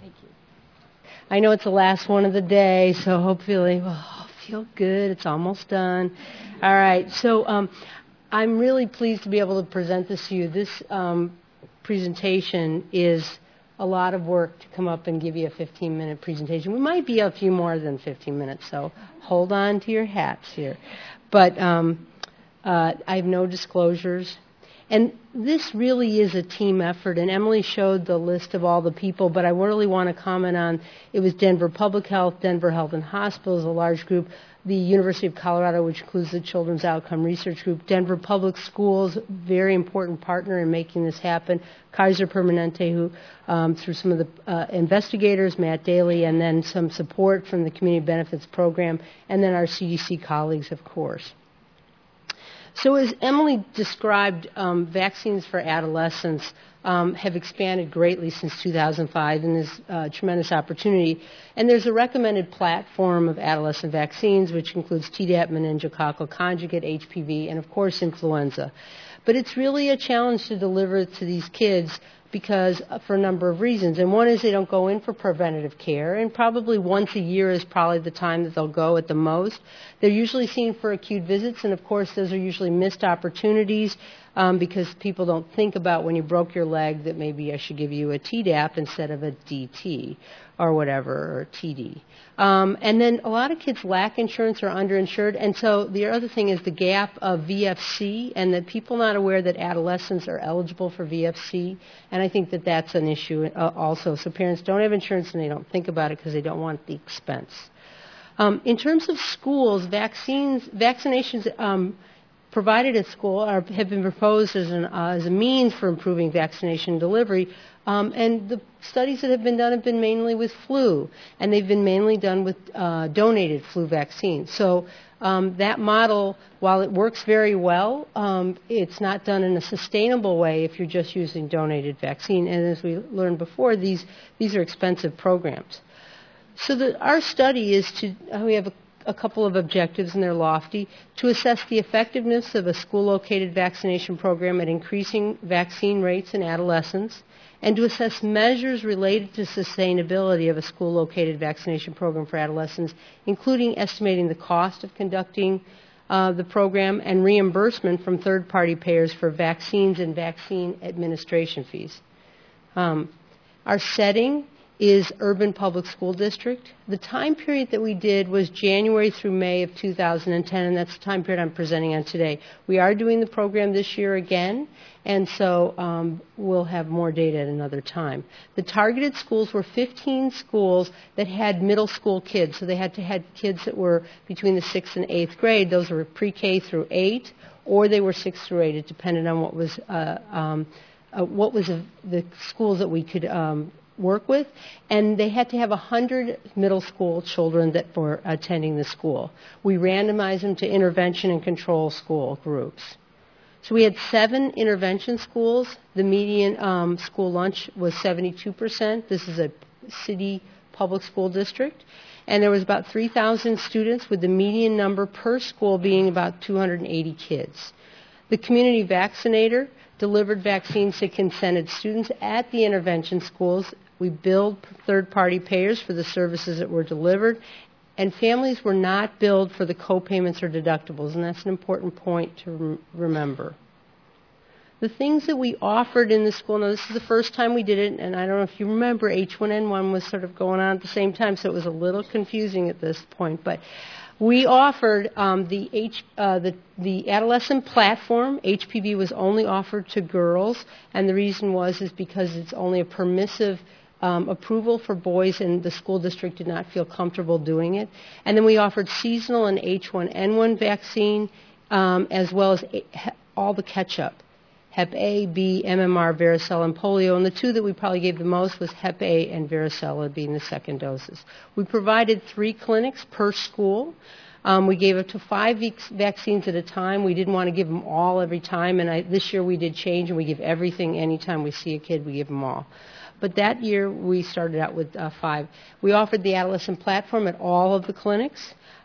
I know it's the last one of the day, so hopefully, feel good. It's almost done. All right, so I'm really pleased to be able to present this to you. This presentation is a lot of work to come up and give you a 15-minute presentation. We might be a few more than 15 minutes, so hold on to your hats here. But I have no disclosures. And this really is a team effort, and Emily showed the list of all the people, but I really want to comment on, it was Denver Public Health, Denver Health and Hospitals, a large group, the University of Colorado, which includes the Children's Outcome Research Group, Denver Public Schools, very important partner in making this happen, Kaiser Permanente, who through some of the investigators, Matt Daly, and then some support from the Community Benefits Program, and then our CDC colleagues, of course. So as Emily described, vaccines for adolescents have expanded greatly since 2005, and there's a tremendous opportunity. And there's a recommended platform of adolescent vaccines, which includes Tdap, meningococcal conjugate, HPV, and of course influenza. But it's really a challenge to deliver to these kids because for a number of reasons. And one is they don't go in for preventative care, and probably once a year is probably the time that they'll go at the most. They're usually seen for acute visits, and of course those are usually missed opportunities because people don't think about when you broke your leg that maybe I should give you a Tdap instead of a DT or whatever, or TD. And then a lot of kids lack insurance or underinsured, and so the other thing is the gap of VFC, and that people not aware that adolescents are eligible for VFC, and I think that that's an issue also. So parents don't have insurance and they don't think about it because they don't want the expense. In terms of schools, vaccinations provided at school have been proposed as a means for improving vaccination delivery, and the studies that have been done have been mainly with flu, and they've been mainly done with donated flu vaccines. So that model, while it works very well, it's not done in a sustainable way if you're just using donated vaccine, and as we learned before, these are expensive programs. So our study is we have a couple of objectives, and they're lofty, to assess the effectiveness of a school-located vaccination program at increasing vaccine rates in adolescents, and to assess measures related to sustainability of a school-located vaccination program for adolescents, including estimating the cost of conducting the program and reimbursement from third-party payers for vaccines and vaccine administration fees. Our setting is Urban Public School District. The time period that we did was January through May of 2010, and that's the time period I'm presenting on today. We are doing the program this year again, and so we'll have more data at another time. The targeted schools were 15 schools that had middle school kids, so they had to have kids that were between the 6th and 8th grade. Those were pre-K through 8, or they were 6th through 8. It depended on what was the schools that we could work with, and they had to have 100 middle school children that were attending the school. We randomized them to intervention and control school groups. So we had 7 intervention schools. The median school lunch was 72%. This is a city public school district. And there was about 3,000 students, with the median number per school being about 280 kids. The community vaccinator delivered vaccines to consented students at the intervention schools. We billed third-party payers for the services that were delivered, and families were not billed for the co-payments or deductibles, and that's an important point to remember. The things that we offered in the school, now this is the first time we did it, and I don't know if you remember, H1N1 was sort of going on at the same time, so it was a little confusing at this point, but we offered the adolescent platform. HPV was only offered to girls, and the reason is because it's only a permissive approval for boys, and the school district did not feel comfortable doing it. And then we offered seasonal and H1N1 vaccine, as well as all the catch-up, Hep A, B, MMR, varicella, and polio. And the two that we probably gave the most was Hep A and varicella being the second doses. We provided 3 clinics per school. We gave up to 5 vaccines at a time. We didn't want to give them all every time, and this year we did change, and we give everything anytime we see a kid, we give them all. But that year we started out with 5. We offered the adolescent platform at all of the clinics.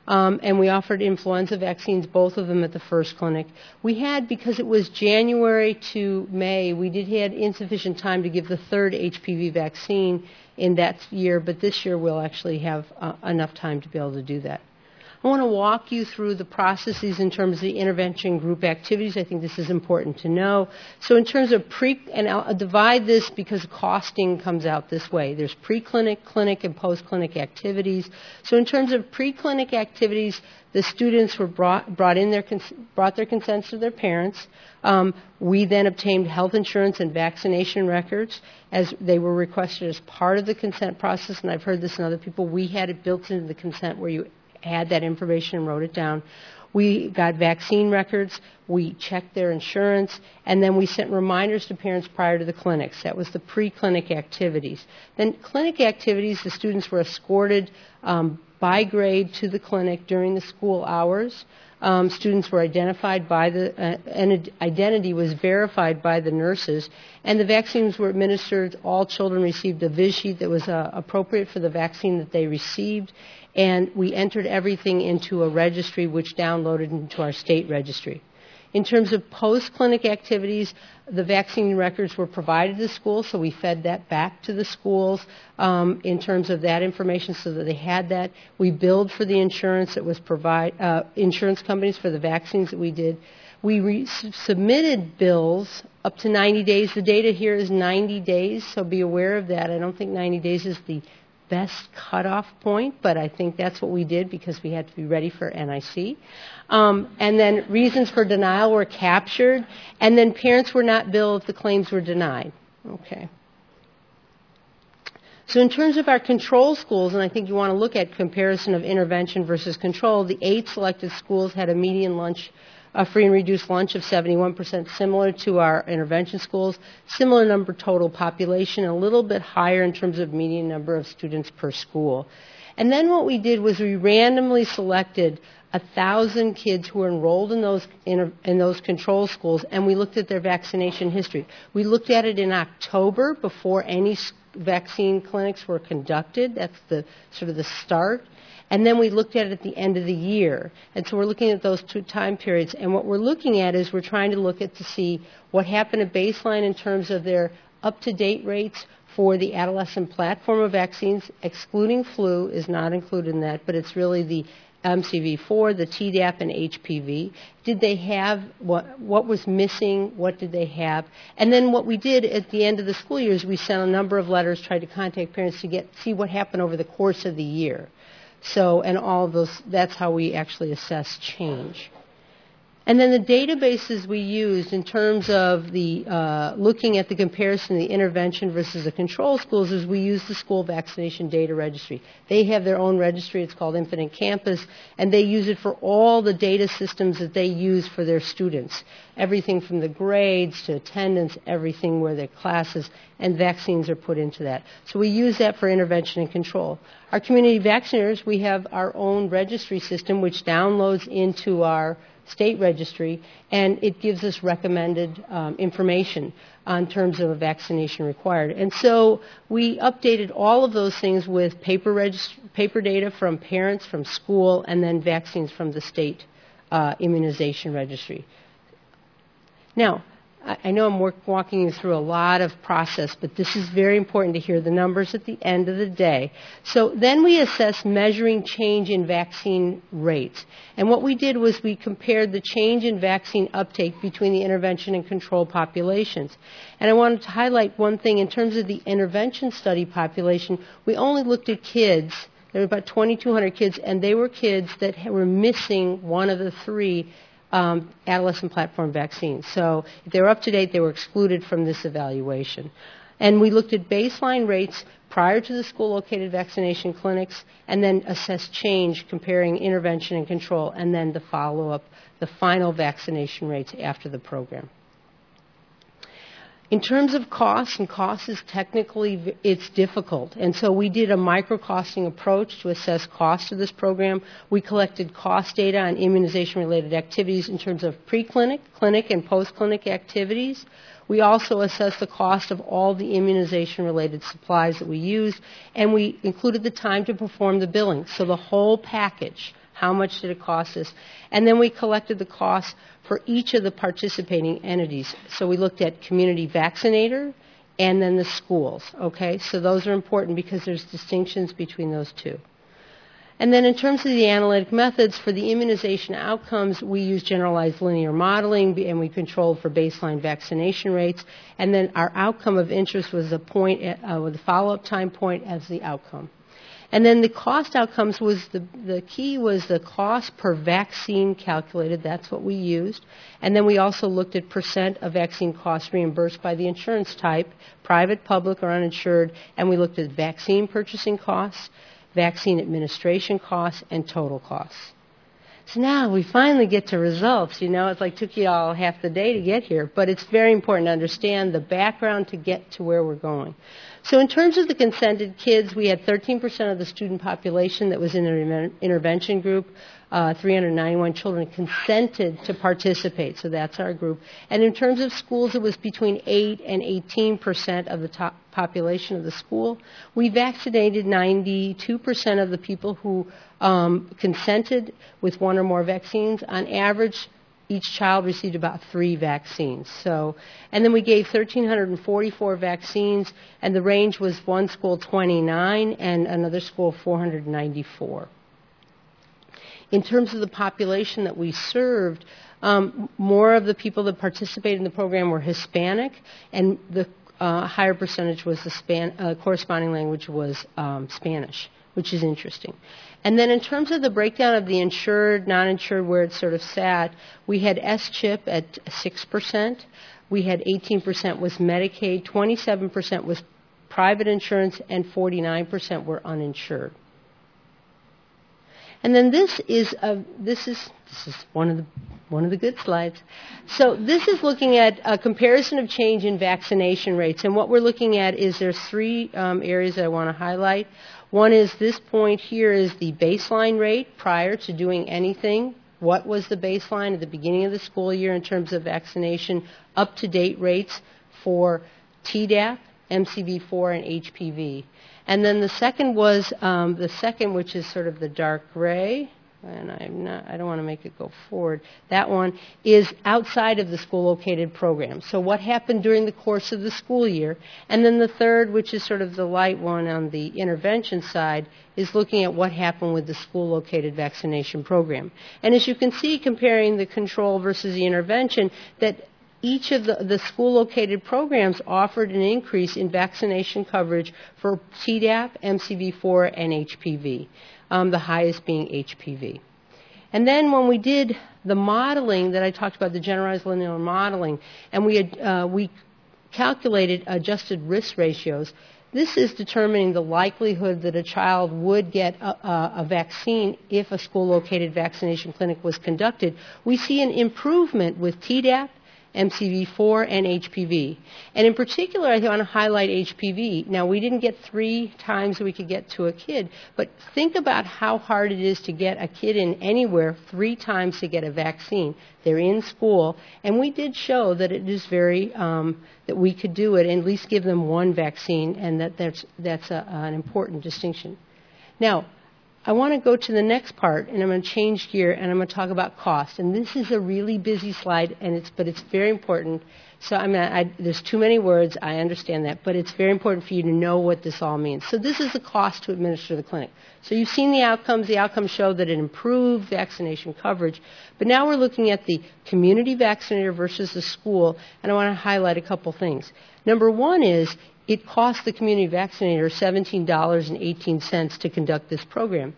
and we offered influenza vaccines, both of them at the first clinic. We had, because it was January to May, we did have insufficient time to give the third HPV vaccine in that year, but this year we'll actually have enough time to be able to do that. I want to walk you through the processes in terms of the intervention group activities. I think this is important to know. So in terms of and I'll divide this because costing comes out this way. There's pre-clinic, clinic, and post-clinic activities. So in terms of pre-clinic activities, the students were brought their consents to their parents. We then obtained health insurance and vaccination records as they were requested as part of the consent process, and I've heard this in other people. We had it built into the consent where you had that information and wrote it down. We got vaccine records, we checked their insurance, and then we sent reminders to parents prior to the clinics. That was the pre-clinic activities. Then clinic activities, the students were escorted by grade to the clinic during the school hours. Students were identified by and identity was verified by the nurses, and the vaccines were administered. All children received a viz sheet that was appropriate for the vaccine that they received, and we entered everything into a registry which downloaded into our state registry. In terms of post-clinic activities, the vaccine records were provided to schools, so we fed that back to the schools in terms of that information so that they had that. We billed for the insurance that was insurance companies for the vaccines that we did. We submitted bills up to 90 days. The data here is 90 days, so be aware of that. I don't think 90 days is the best cutoff point, but I think that's what we did because we had to be ready for NIC. And then reasons for denial were captured, and then parents were not billed if the claims were denied. Okay. So in terms of our control schools, and I think you want to look at comparison of intervention versus control, the 8 selected schools had a median lunch, a free and reduced lunch of 71%, similar to our intervention schools, similar number total population, a little bit higher in terms of median number of students per school. And then what we did was we randomly selected 1,000 kids who were enrolled in those control schools, and we looked at their vaccination history. We looked at it in October before any vaccine clinics were conducted. That's the sort of the start. And then we looked at it at the end of the year. And so we're looking at those 2 time periods. And what we're looking at is we're trying to look at to see what happened at baseline in terms of their up-to-date rates for the adolescent platform of vaccines, excluding flu is not included in that, but it's really the MCV4, the Tdap, and HPV. Did they have what was missing? What did they have? And then what we did at the end of the school year is we sent a number of letters, tried to contact parents to see what happened over the course of the year. So, and all of those, that's how we actually assess change. And then the databases we used in terms of the looking at the comparison of the intervention versus the control schools is we use the school vaccination data registry. They have their own registry. It's called Infinite Campus, and they use it for all the data systems that they use for their students. Everything from the grades to attendance, everything where their classes and vaccines are put into that. So we use that for intervention and control. Our community vaccinators, we have our own registry system which downloads into our state registry, and it gives us recommended information on terms of a vaccination required. And so we updated all of those things with paper data from parents, from school, and then vaccines from the state immunization registry. Now, I know I'm walking you through a lot of process, but this is very important to hear the numbers at the end of the day. So then we assess measuring change in vaccine rates. And what we did was we compared the change in vaccine uptake between the intervention and control populations. And I wanted to highlight one thing. In terms of the intervention study population, we only looked at kids. There were about 2,200 kids, and they were kids that were missing one of the 3 adolescent platform vaccines. So if they were up to date, they were excluded from this evaluation. And we looked at baseline rates prior to the school-located vaccination clinics and then assessed change comparing intervention and control, and then the follow-up, the final vaccination rates after the program. In terms of costs, and cost is technically, it's difficult. And so we did a micro-costing approach to assess cost of this program. We collected cost data on immunization-related activities in terms of pre-clinic, clinic, and post-clinic activities. We also assessed the cost of all the immunization-related supplies that we used, and we included the time to perform the billing. So the whole package How much did it cost us? And then we collected the costs for each of the participating entities. So we looked at community vaccinator and then the schools, okay? So those are important because there's distinctions between those two. And then in terms of the analytic methods, for the immunization outcomes, we use generalized linear modeling, and we controlled for baseline vaccination rates. And then our outcome of interest was a point with a follow-up time point as the outcome. And then the cost outcomes was the key was the cost per vaccine calculated. That's what we used. And then we also looked at percent of vaccine costs reimbursed by the insurance type, private, public, or uninsured. And we looked at vaccine purchasing costs, vaccine administration costs, and total costs. So now we finally get to results. You know, it's like took you all half the day to get here, but it's very important to understand the background to get to where we're going. So in terms of the consented kids, we had 13% of the student population that was in an intervention group. 391 children consented to participate, so that's our group. And in terms of schools, it was between 8 and 18% of the top population of the school. We vaccinated 92% of the people who consented with one or more vaccines. On average, each child received about 3 vaccines. So, and then we gave 1,344 vaccines, and the range was one school 29 and another school 494. In terms of the population that we served, more of the people that participated in the program were Hispanic, and the higher percentage was the corresponding language was Spanish, which is interesting. And then in terms of the breakdown of the insured, non-insured, where it sort of sat, we had S-CHIP at 6%. We had 18% was Medicaid, 27% was private insurance, and 49% were uninsured. And then this is one of the good slides. So this is looking at a comparison of change in vaccination rates, and what we're looking at is there's 3 areas that I want to highlight. One is this point here is the baseline rate prior to doing anything. What was the baseline at the beginning of the school year in terms of vaccination up-to-date rates for Tdap, MCV4, and HPV? And then the second was which is sort of the dark gray, and I don't want to make it go forward. That one is outside of the school-located program. So what happened during the course of the school year? And then the third, which is sort of the light one on the intervention side, is looking at what happened with the school-located vaccination program. And as you can see, comparing the control versus the intervention, that each of the school-located programs offered an increase in vaccination coverage for Tdap, MCV4, and HPV, the highest being HPV. And then when we did the modeling that I talked about, the generalized linear modeling, and we calculated adjusted risk ratios, this is determining the likelihood that a child would get a vaccine if a school-located vaccination clinic was conducted. We see an improvement with Tdap, MCV4, and HPV. And in particular, I want to highlight HPV. Now, we didn't get 3 times we could get to a kid, but think about how hard it is to get a kid in anywhere 3 times to get a vaccine. They're in school, and we did show that it is very, that we could do it and at least give them 1 vaccine, and that's an important distinction. Now, I want to go to the next part, and I'm going to change gear, and I'm going to talk about cost. And this is a really busy slide, but it's very important. So there's too many words, I understand that, but it's very important for you to know what this all means. So this is the cost to administer the clinic. So you've seen the outcomes. The outcomes show that it improved vaccination coverage. But now we're looking at the community vaccinator versus the school, and I want to highlight a couple things. Number one is it cost the community vaccinator $17.18 to conduct this program.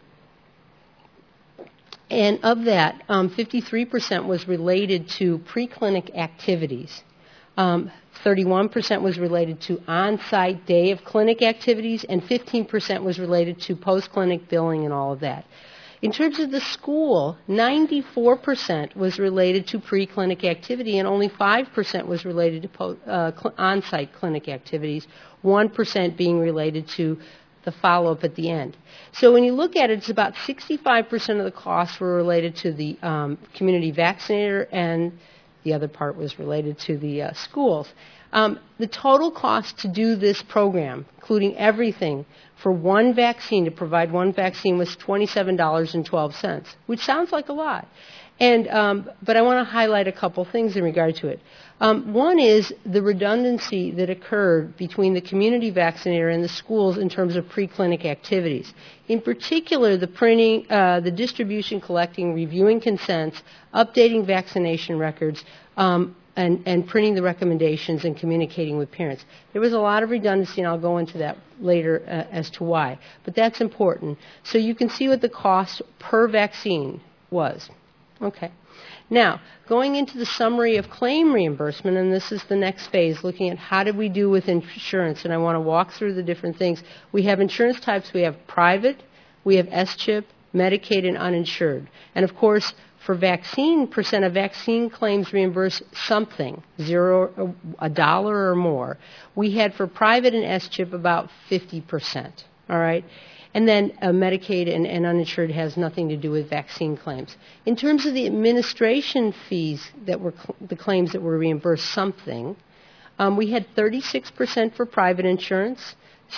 And of that, 53% was related to preclinic activities. 31% was related to on-site day of clinic activities, and 15% was related to post-clinic billing and all of that. In terms of the school, 94% was related to preclinic activity, and only 5% was related to on-site clinic activities, 1% being related to the follow-up at the end. So when you look at it, it's about 65% of the costs were related to the community vaccinator, and the other part was related to the schools. The total cost to do this program, including everything, for one vaccine, to provide one vaccine, was $27.12, which sounds like a lot. But I want to highlight a couple things in regard to it. One is the redundancy that occurred between the community vaccinator and the schools in terms of preclinic activities. In particular, the printing, the distribution, collecting, reviewing consents, updating vaccination records, and printing the recommendations and communicating with parents. There was a lot of redundancy, and I'll go into that later as to why. But that's important. So you can see what the cost per vaccine was. Okay. Now, going into the summary of claim reimbursement, and this is the next phase, looking at how did we do with insurance, and I want to walk through the different things. We have insurance types. We have private, we have S-CHIP, Medicaid, and uninsured. And, of course, for vaccine, percent of vaccine claims reimbursed something, $1 or more. We had for private and S-CHIP about 50%, all right? And then Medicaid and uninsured has nothing to do with vaccine claims. In terms of the administration fees that were the claims that were reimbursed something, we had 36% for private insurance,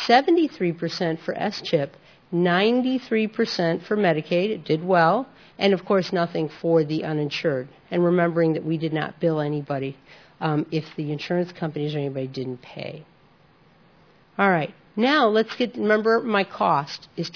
73% for S-CHIP, 93% for Medicaid. It did well. And, of course, nothing for the uninsured. And remembering that we did not bill anybody if the insurance companies or anybody didn't pay. All right. Now, remember my cost is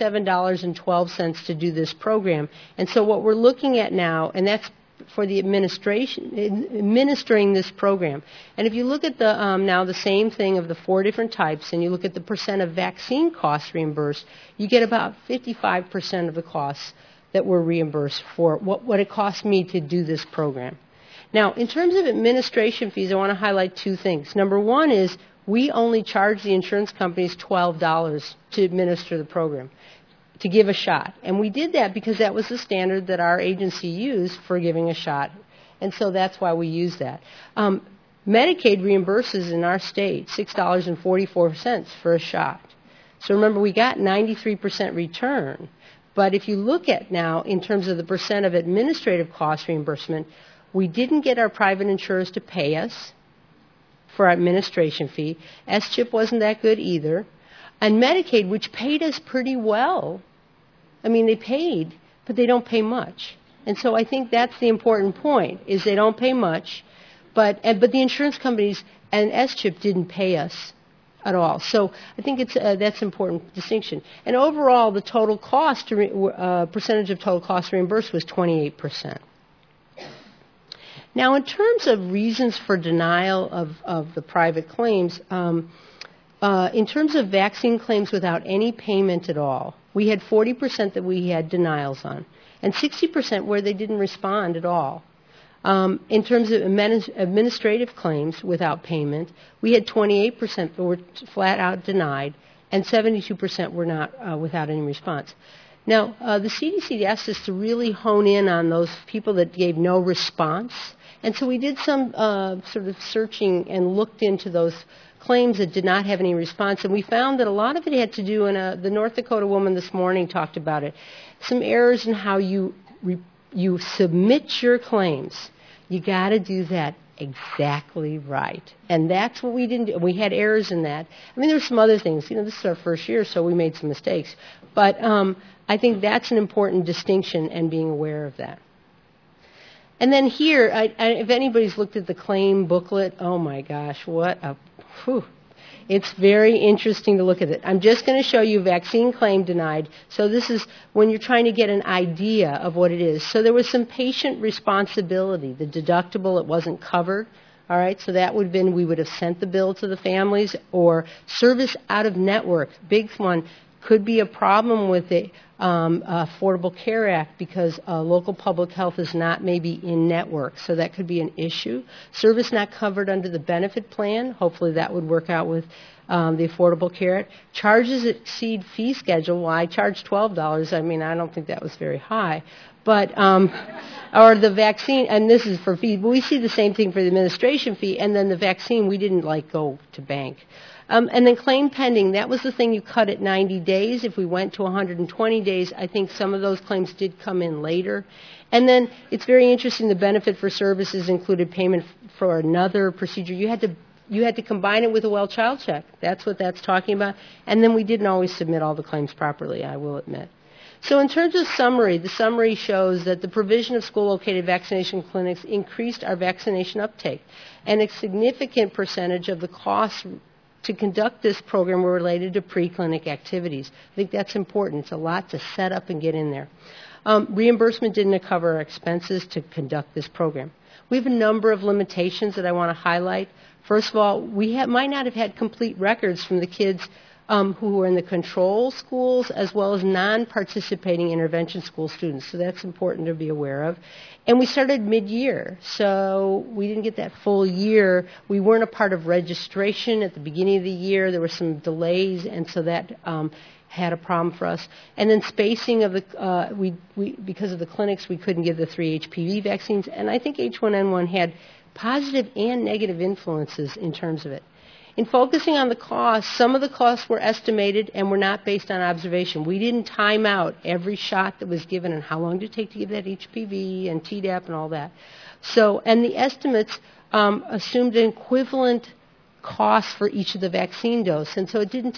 $27.12 to do this program. And so what we're looking at now, and that's for the administering this program. And if you look at now the same thing of the 4 different types, and you look at the percent of vaccine costs reimbursed, you get about 55% of the costs that were reimbursed for what it cost me to do this program. Now, in terms of administration fees, I want to highlight 2 things. Number one is we only charge the insurance companies $12 to administer the program, to give a shot. And we did that because that was the standard that our agency used for giving a shot. And so that's why we use that. Medicaid reimburses in our state $6.44 for a shot. So remember, we got 93% return. But if you look at now, in terms of the percent of administrative cost reimbursement, we didn't get our private insurers to pay us for our administration fee. S-CHIP wasn't that good either. And Medicaid, which paid us pretty well, I mean, they paid, but they don't pay much. And so I think that's the important point, is they don't pay much, but the insurance companies and S-CHIP didn't pay us at all. So I think that's an important distinction. And overall, the total cost, percentage of total cost reimbursed was 28%. Now, in terms of reasons for denial of the private claims, in terms of vaccine claims without any payment at all, we had 40% that we had denials on, and 60% where they didn't respond at all. In terms of administrative claims without payment, we had 28% that were flat out denied, and 72% were not without any response. Now, the CDC asked us to really hone in on those people that gave no response, and so we did some sort of searching and looked into those claims that did not have any response, and we found that a lot of it had to do, and the North Dakota woman this morning talked about it, some errors in how you submit your claims. You got to do that exactly right. And that's what we didn't do. We had errors in that. I mean, there's some other things. This is our first year, so we made some mistakes. But I think that's an important distinction and being aware of that. And then here, if anybody's looked at the claim booklet, oh my gosh, it's very interesting to look at it. I'm just going to show you vaccine claim denied. So this is when you're trying to get an idea of what it is. So there was some patient responsibility. The deductible, it wasn't covered. All right, so that would have been, we would have sent the bill to the families, or service out of network. Big one could be a problem with the Affordable Care Act because local public health is not maybe in network, so that could be an issue. Service not covered under the benefit plan. Hopefully that would work out with the Affordable Care Act. Charges exceed fee schedule. Well, I charged $12. I mean, I don't think that was very high. But, or the vaccine, and this is for fee, but we see the same thing for the administration fee, and then the vaccine, we didn't go to bank. And then claim pending, that was the thing you cut at 90 days. If we went to 120 days, I think some of those claims did come in later. And then it's very interesting, the benefit for services included payment for another procedure. You had to you had to combine it with a well child check. That's what that's talking about. And then we didn't always submit all the claims properly, I will admit. So in terms of summary, the summary shows that the provision of school-located vaccination clinics increased our vaccination uptake, and a significant percentage of the costs to conduct this program were related to pre-clinic activities. I think that's important. It's a lot to set up and get in there. Reimbursement didn't cover our expenses to conduct this program. We have a number of limitations that I want to highlight. First of all, we might not have had complete records from the kids who were in the control schools as well as non-participating intervention school students. So that's important to be aware of. And we started mid-year, so we didn't get that full year. We weren't a part of registration at the beginning of the year. There were some delays, and so that had a problem for us. And then spacing of the, because of the clinics, we couldn't give the 3 HPV vaccines. And I think H1N1 had positive and negative influences in terms of it. In focusing on the costs, some of the costs were estimated and were not based on observation. We didn't time out every shot that was given and how long did it take to give that HPV and Tdap and all that. So, and the estimates assumed an equivalent cost for each of the vaccine doses, and so it didn't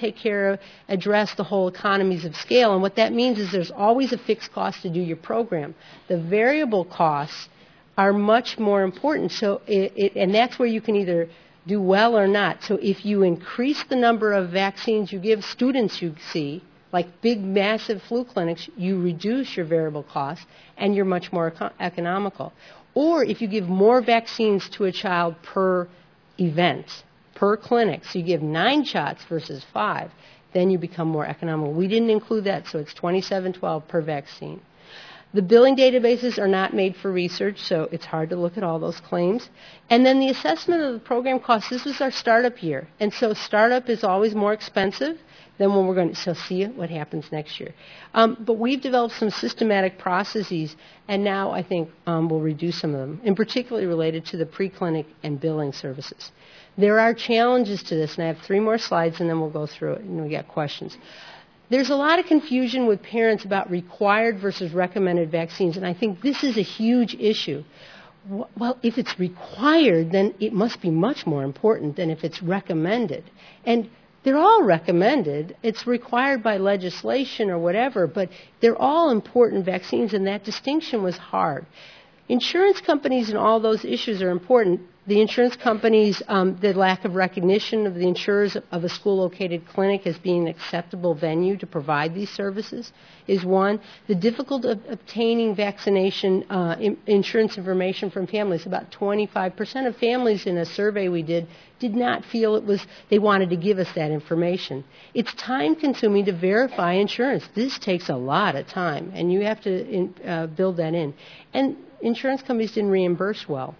address the whole economies of scale. And what that means is there's always a fixed cost to do your program. The variable costs are much more important. So, and that's where you can either do well or not. So if you increase the number of vaccines you give students you see, like big, massive flu clinics, you reduce your variable costs and you're much more economical. Or if you give more vaccines to a child per event, per clinic, so you give 9 shots versus 5, then you become more economical. We didn't include that, so it's $27.12 per vaccine. The billing databases are not made for research, so it's hard to look at all those claims. And then the assessment of the program costs, this was our startup year. And so startup is always more expensive than when we're going to, so see what happens next year. But we've developed some systematic processes, and now I think we'll reduce some of them, in particularly related to the preclinic and billing services. There are challenges to this, and I have 3 more slides, and then we'll go through it, and we got questions. There's a lot of confusion with parents about required versus recommended vaccines, and I think this is a huge issue. Well, if it's required, then it must be much more important than if it's recommended. And they're all recommended. It's required by legislation or whatever, but they're all important vaccines, and that distinction was hard. Insurance companies and all those issues are important. The insurance companies, the lack of recognition of the insurers of a school-located clinic as being an acceptable venue to provide these services is one. The difficulty of obtaining vaccination insurance information from families. About 25% of families in a survey we did not feel they wanted to give us that information. It's time-consuming to verify insurance. This takes a lot of time, and you have to build that in. And insurance companies didn't reimburse well.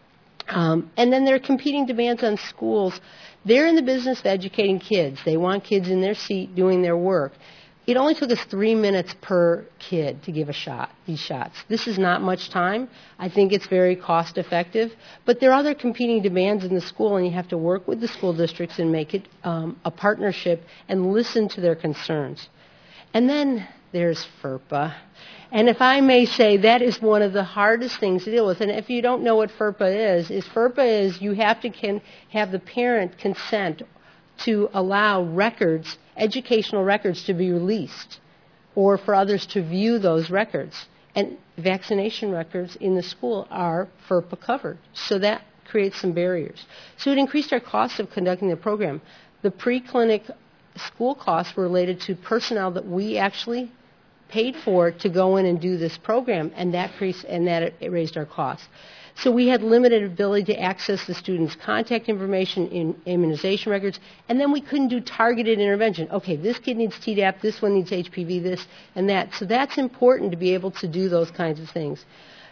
And then there are competing demands on schools. They're in the business of educating kids. They want kids in their seat doing their work. It only took us 3 minutes per kid to give these shots. This is not much time. I think it's very cost effective. But there are other competing demands in the school, and you have to work with the school districts and make it a partnership and listen to their concerns. And then there's FERPA. And if I may say, that is one of the hardest things to deal with. And if you don't know what FERPA is you have to have the parent consent to allow records, educational records, to be released or for others to view those records. And vaccination records in the school are FERPA covered. So that creates some barriers. So it increased our cost of conducting the program. The pre-clinic school costs were related to personnel that we actually paid for to go in and do this program, and that raised our costs. So we had limited ability to access the students' contact information in immunization records, and then we couldn't do targeted intervention. Okay, this kid needs Tdap, this one needs HPV, this and that. So that's important to be able to do those kinds of things.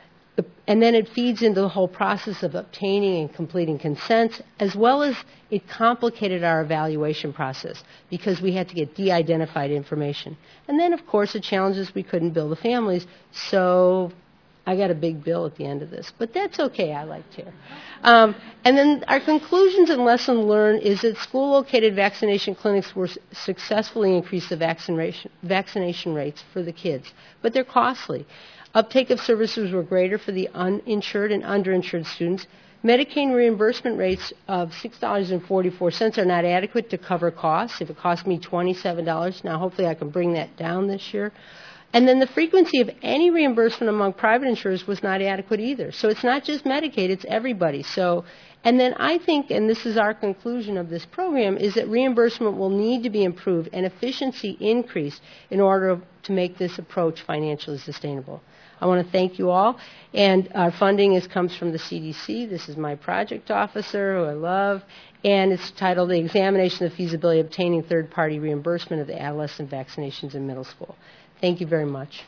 And then it feeds into the whole process of obtaining and completing consents, as well as it complicated our evaluation process because we had to get de-identified information. And then, of course, the challenge is we couldn't bill the families, so I got a big bill at the end of this. But that's okay, I like to. And then our conclusions and lesson learned is that school-located vaccination clinics were successfully increased the vaccination rates for the kids, but they're costly. Uptake of services were greater for the uninsured and underinsured students. Medicaid reimbursement rates of $6.44 are not adequate to cover costs. If it cost me $27, now hopefully I can bring that down this year. And then the frequency of any reimbursement among private insurers was not adequate either. So it's not just Medicaid, it's everybody. So, and then I think, and this is our conclusion of this program, is that reimbursement will need to be improved and efficiency increased in order to make this approach financially sustainable. I want to thank you all. And our funding comes from the CDC. This is my project officer, who I love. And it's titled The Examination of the Feasibility of Obtaining Third-Party Reimbursement of the Adolescent Vaccinations in Middle School. Thank you very much.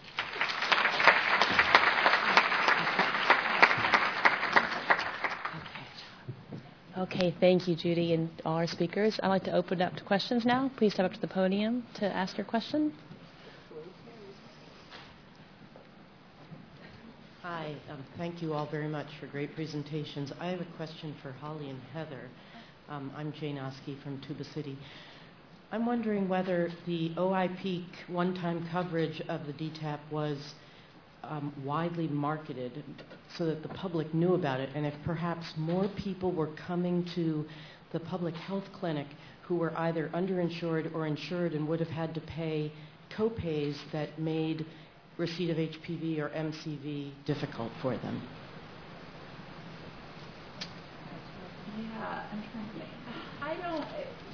Okay, thank you, Judy, and all our speakers. I'd like to open it up to questions now. Please step up to the podium to ask your question. Hi, thank you all very much for great presentations. I have a question for Holly and Heather. I'm Jane Oskey from Tuba City. I'm wondering whether the OIP one-time coverage of the DTaP was widely marketed so that the public knew about it, and if perhaps more people were coming to the public health clinic who were either underinsured or insured and would have had to pay co-pays that made receipt of HPV or MCV difficult for them. Yeah, I'm trying to think. I don't.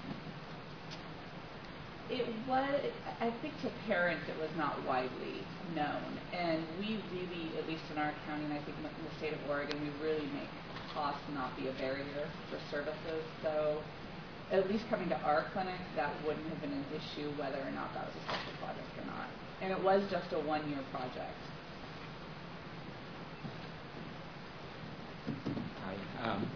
It was. I think to parents it was not widely known, and we really, at least in our county, and I think in the state of Oregon, we really make cost not be a barrier for services. So, at least coming to our clinic, that wouldn't have been an issue whether or not that was a special project or not. And it was just a one-year project. Hi.